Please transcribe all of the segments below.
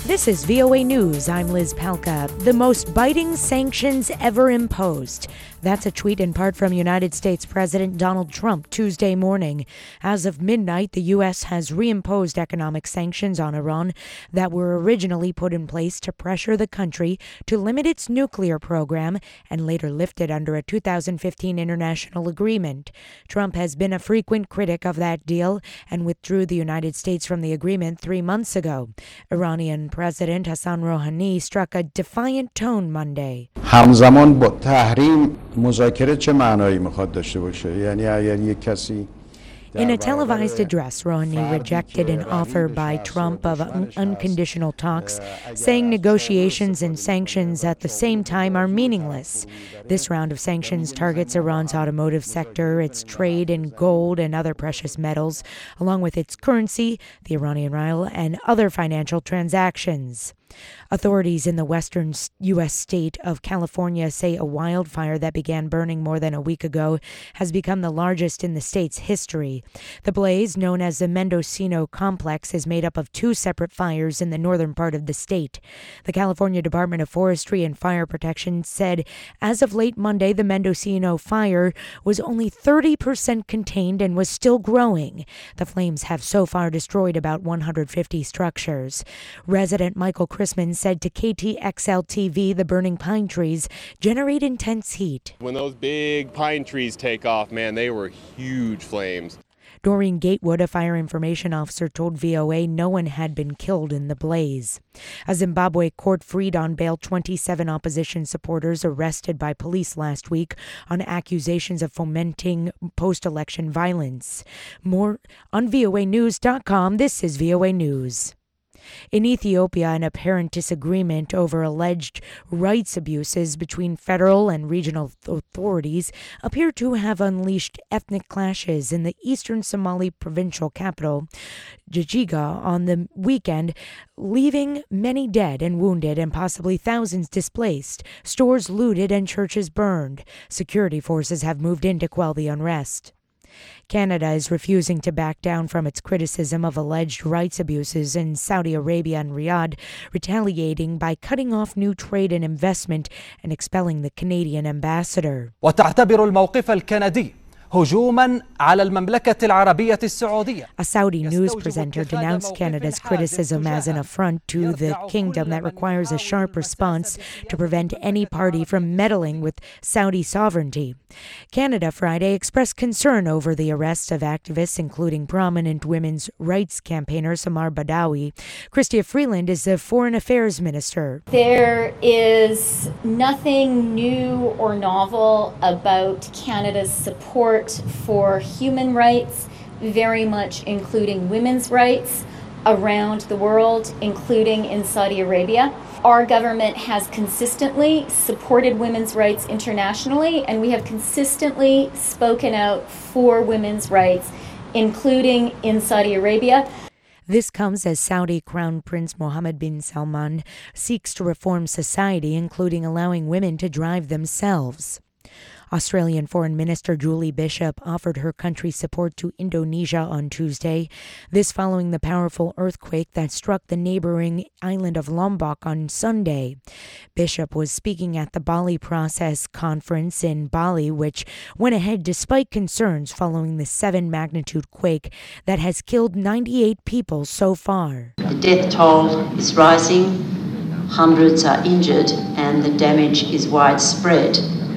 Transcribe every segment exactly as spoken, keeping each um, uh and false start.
This is V O A News. I'm Liz Palka. The most biting sanctions ever imposed. That's a tweet in part from United States President Donald Trump Tuesday morning. As of midnight, the U S has reimposed economic sanctions on Iran that were originally put in place to pressure the country to limit its nuclear program and later lifted under a two thousand fifteen international agreement. Trump has been a frequent critic of that deal and withdrew the United States from the agreement three months ago. Iranian President Hassan Rouhani struck a defiant tone Monday. همزمان با تحریم مذاکره چه معنایی میخواد داشته باشه؟ یعنی اگر یک کسی In a televised address, Rouhani rejected an offer by Trump of un- unconditional talks, saying negotiations and sanctions at the same time are meaningless. This round of sanctions targets Iran's automotive sector, its trade in gold and other precious metals, along with its currency, the Iranian rial, and other financial transactions. Authorities in the western U S state of California say a wildfire that began burning more than a week ago has become the largest in the state's history. The blaze, known as the Mendocino Complex, is made up of two separate fires in the northern part of the state. The California Department of Forestry and Fire Protection said as of late Monday, the Mendocino fire was only thirty percent contained and was still growing. The flames have so far destroyed about one hundred fifty structures. Resident Michael Chrisman said to K T X L T V the burning pine trees generate intense heat. When those big pine trees take off, man, they were huge flames. Doreen Gatewood, a fire information officer, told V O A no one had been killed in the blaze. A Zimbabwe court freed on bail twenty-seven opposition supporters arrested by police last week on accusations of fomenting post-election violence. More on V O A news dot com. This is V O A News. In Ethiopia, an apparent disagreement over alleged rights abuses between federal and regional authorities appear to have unleashed ethnic clashes in the eastern Somali provincial capital, Jigjiga, on the weekend, leaving many dead and wounded and possibly thousands displaced, stores looted and churches burned. Security forces have moved in to quell the unrest. Canada is refusing to back down from its criticism of alleged rights abuses in Saudi Arabia and Riyadh, retaliating by cutting off new trade and investment and expelling the Canadian ambassador. وتعتبر الموقف الكندي هجوما على المملكة العربية السعودية. A Saudi news presenter denounced Canada's criticism as an affront to the kingdom that requires a sharp response to prevent any party from meddling with Saudi sovereignty. Canada Friday expressed concern over the arrest of activists, including prominent women's rights campaigner Samar Badawi. Chrystia Freeland is the Foreign Affairs Minister. There is nothing new or novel about Canada's support for human rights, very much including women's rights around the world, including in Saudi Arabia. Our government has consistently supported women's rights internationally, and we have consistently spoken out for women's rights, including in Saudi Arabia. This comes as Saudi Crown Prince Mohammed bin Salman seeks to reform society, including allowing women to drive themselves. Australian Foreign Minister Julie Bishop offered her country's support to Indonesia on Tuesday, this following the powerful earthquake that struck the neighboring island of Lombok on Sunday. Bishop was speaking at the Bali Process Conference in Bali, which went ahead despite concerns following the seven magnitude quake that has killed ninety-eight people so far. The death toll is rising, hundreds are injured, and the damage is widespread.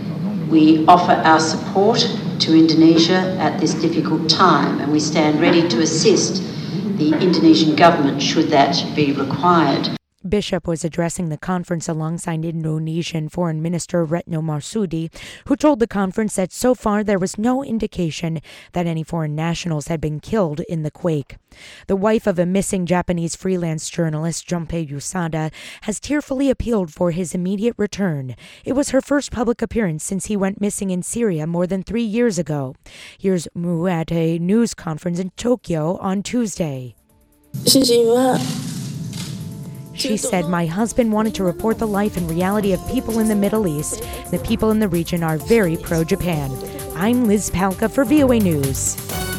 We offer our support to Indonesia at this difficult time, and we stand ready to assist the Indonesian government should that be required. Bishop was addressing the conference alongside Indonesian Foreign Minister Retno Marsudi, who told the conference that so far there was no indication that any foreign nationals had been killed in the quake. The wife of a missing Japanese freelance journalist, Junpei Yusada, has tearfully appealed for his immediate return. It was her first public appearance since he went missing in Syria more than three years ago. Here's Mu at a news conference in Tokyo on Tuesday. She said, "My husband wanted to report the life and reality of people in the Middle East. The people in the region are very pro-Japan." I'm Liz Palka for V O A News.